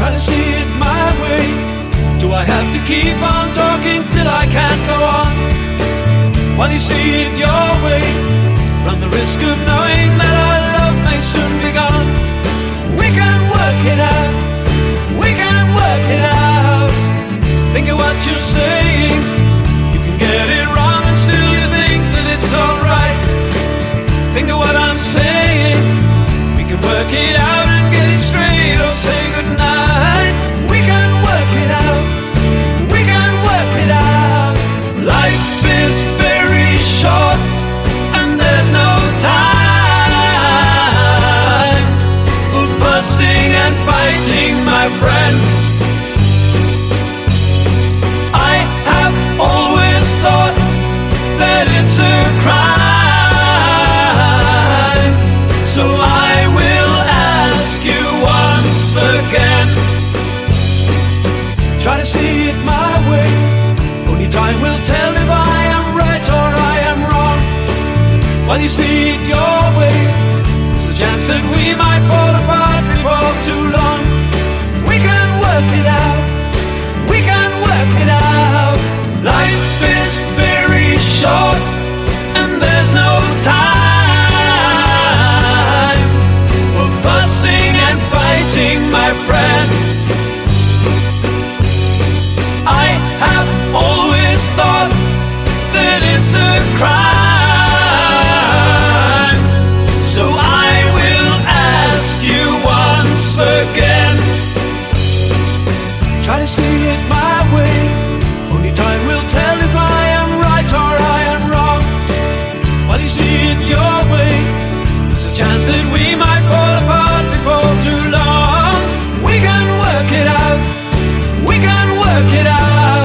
try to see it my way. Do I have to keep on talking till I can't go on? While you see it your way, run the risk of knowing that our love may soon be gone. We can work it out, we can work it out. Think of what you're saying. You can get it wrong and still you think that it's alright. Think of what I'm saying. We can work it out and get it straight, or say goodnight. We can work it out, we can work it out. Life is very short and there's no time for fussing and fighting, my friend. I have always thought that it's a crime, so I will ask you once again. Try to see it my way. Only time will tell if I am right or I am wrong. While you see it your way, there's a chance that we might fall apart before too long. We can work it out, we can work it out. Life is very short and there's no time for fussing and fighting, my friend. I have always thought that it's a crime, so I will ask you once again. Try to see it my way. Only time will tell if I am right or I am wrong. While you see it your way, there's a chance that we might fall apart before too long. We can work it out, we can work it out.